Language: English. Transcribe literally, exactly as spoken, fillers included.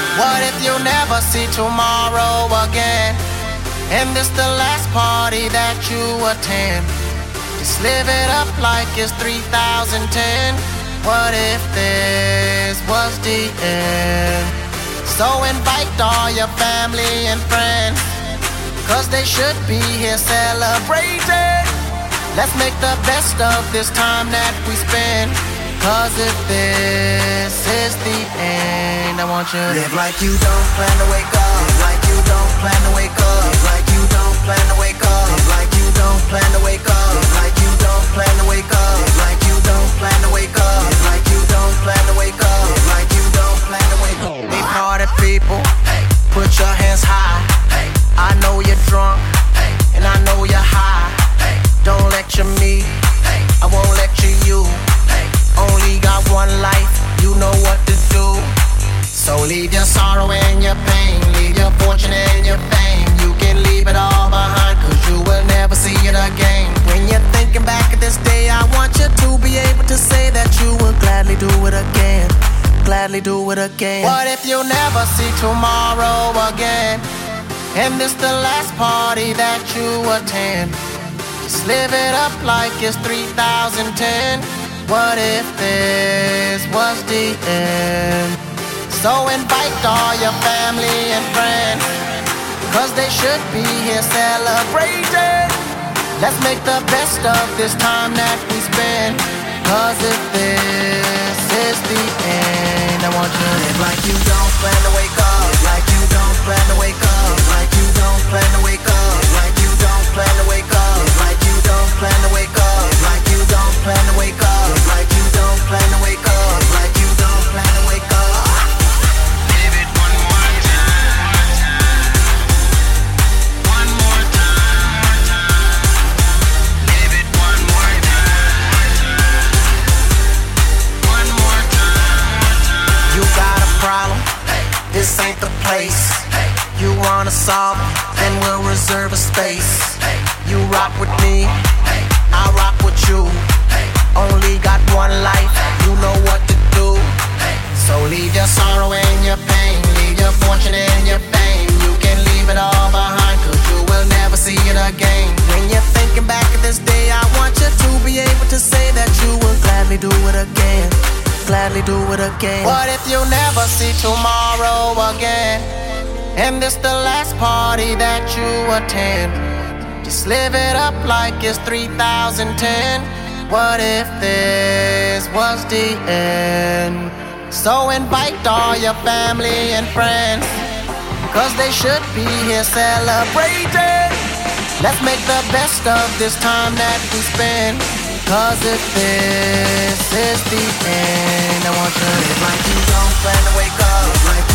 What if you never see tomorrow again? And this the last party that you attend? Just live it up like it's three thousand ten. What if this was the end? So invite all your family and friends, cause they should be here celebrating. Let's make the best of this time that we spend, cause if this is the end, I want you to live like you don't plan to wake up. Live like you don't plan to wake up. Live like you don't plan to wake up. Live like you don't plan to wake up. Live like you don't plan to wake up. Live like you don't plan to wake up. Live like you don't plan to wake up. Live like you don't plan to wake up. Hey, party people, put your hands high. I know you're drunk, and I know you're high. Don't lecture me, I won't lecture you. Only got one life, you know what to do. So leave your sorrow and your pain, leave your fortune and your fame. You can leave it all behind, cause you will never see it again. When you're thinking back at this day, I want you to be able to say that you will gladly do it again. Gladly do it again. What if you never see tomorrow again? And this the last party that you attend? Just live it up like it's three thousand ten. What if this was the end? So invite all your family and friends, cause they should be here celebrating. Let's make the best of this time that we spend, cause if this is the end, I want you to live like you don't plan to wake up. Live like you don't plan to wake up. Live like you don't plan to wake up. Live like you don't plan to wake up. Live like you don't plan to wake up. Live like you don't plan to wake up. Live like you don't plan to wake up. Live like you don't plan to wake up. Live it one more time. One more time. Live it one more time. One more time. You got a problem? This ain't the place. You wanna solve it? Then we'll reserve a space. You rock with me, I rock with you. Only got one life, you know what to do. So leave your sorrow and your pain, leave your fortune and your fame. You can leave it all behind, cause you will never see it again. When you're thinking back at this day, I want you to be able to say that you will gladly do it again. Gladly do it again. What if you never see tomorrow again? And this the last party that you attend? Just live it up like it's three thousand ten. What if this was the end? So invite all your family and friends, cause they should be here celebrating. Let's make the best of this time that we spend, cause if this is the end, I want you to live like you don't plan to wake up. Live like